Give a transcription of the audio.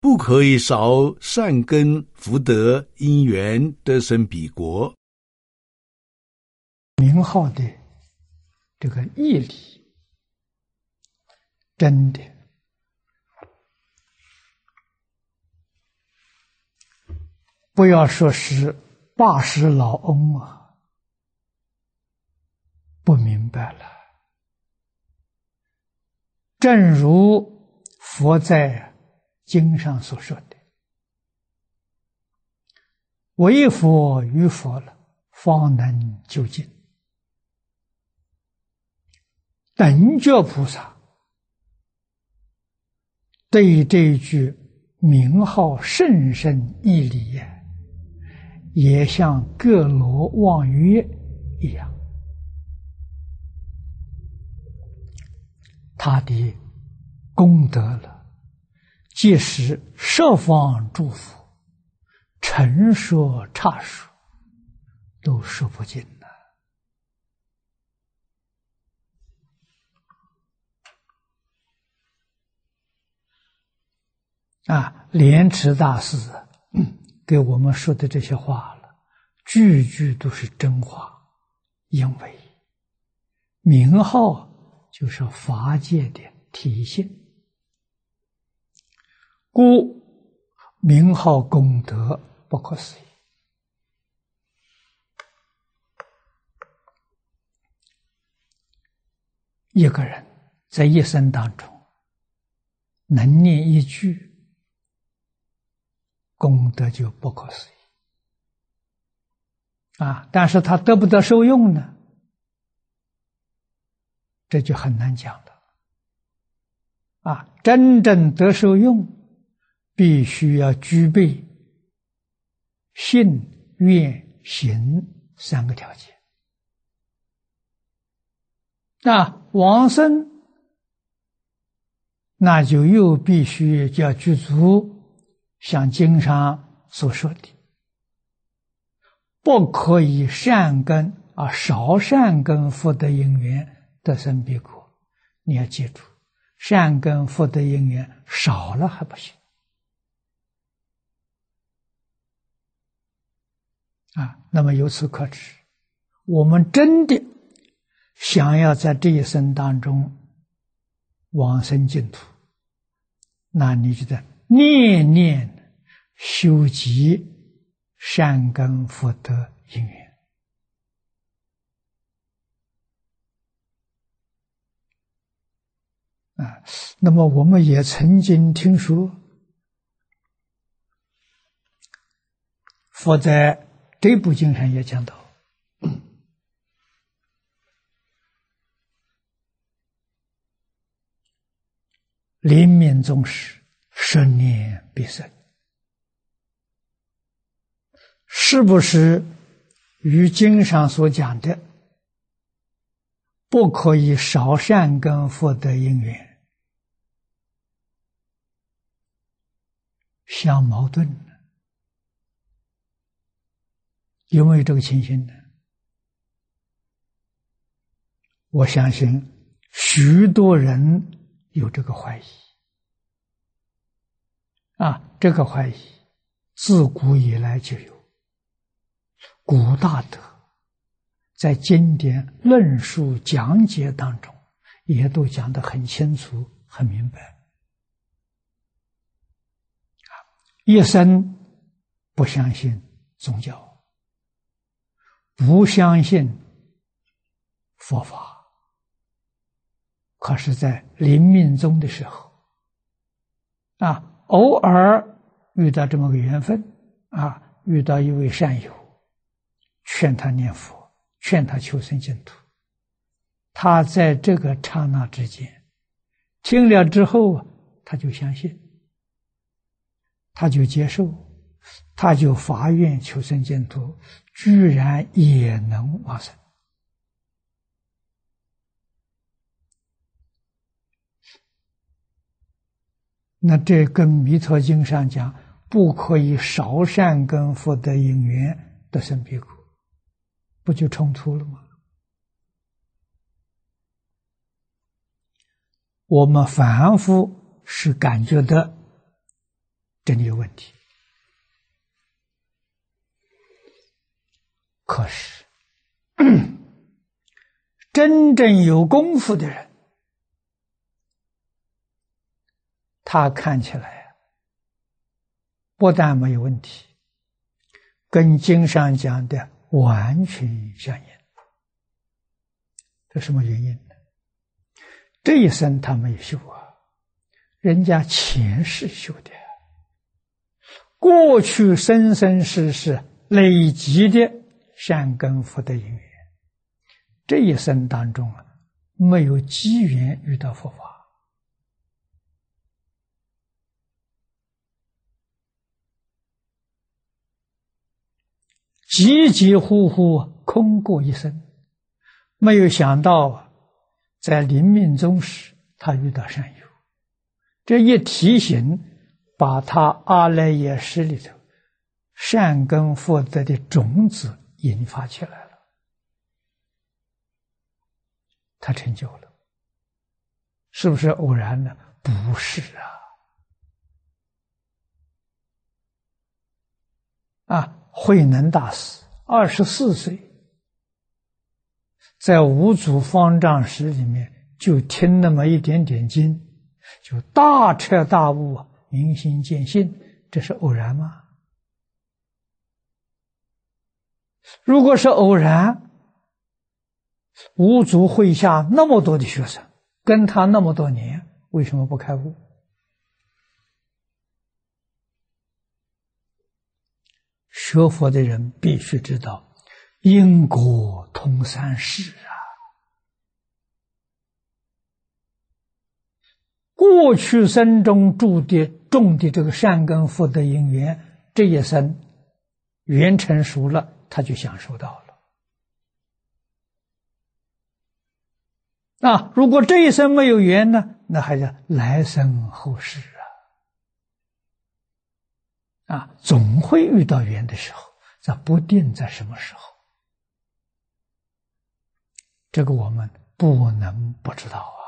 不可以少善根福德因缘得生彼国。 名号的这个义理，真的不要说是80老翁啊，不明白了。正如佛在经上所说的，唯佛于佛了，方能究竟。等觉菩萨对这一句名号甚深义理也像各罗望约一样，他的功德了，即使十方诸佛陈说刹说，都说不尽了。莲池大师给我们说的这些话了，句句都是真话，因为名号就是法界的体现，故名号功德不可思议。一个人在一生当中能念一句，功德就不可思议但是他得不得受用呢？这就很难讲了真正得受用，必须要具备信愿行3个条件。往生那就又必须要具足像经上所说的，不可以善根少善根福德因缘得生彼国。你要记住，善根福德因缘少了还不行那么由此可知，我们真的想要在这一生当中往生净土，那你就得念念修集善根福德因缘那么我们也曾经听说，佛在这部经上也讲到，临命终时10年必生，是不是与经上所讲的不可以少善根福德因缘相矛盾呢？有没有这个情形呢？我相信许多人有这个怀疑这个怀疑自古以来就有，古大德在经典论述讲解当中也都讲得很清楚很明白一生不相信宗教，不相信佛法，可是在临命终的时候偶尔遇到这么个缘分遇到一位善友，劝他念佛，劝他求生净土，他在这个刹那之间听了之后他就相信，他就接受，他就发愿求生净土，居然也能往生。那这跟弥陀经上讲不可以少善根福德因缘得生彼国，不就冲突了吗？我们凡夫是感觉的这里有问题。可是真正有功夫的人，他看起来不但没有问题，跟经上讲的完全相应。这什么原因呢？这一生他没有修啊，人家前世修的，过去生生世世累积的善根福德因缘，这一生当中啊，没有机缘遇到佛法，急急呼呼空过一生，没有想到在临命终时他遇到善友，这一提醒，把他阿赖耶识里头善根福德的种子引发起来了，他成就了。是不是偶然呢？不是啊！慧能大师24岁，在五祖方丈室里面就听那么一点点经，就大彻大悟，明心见性，这是偶然吗？如果是偶然，五祖会下那么多的学生，跟他那么多年，为什么不开悟？学佛的人必须知道因果通三世啊！过去生中种的这个善根福德因缘，这一生缘成熟了，他就享受到了。如果这一生没有缘呢，那还是来生后世总会遇到缘的时候，这不定在什么时候，这个我们不能不知道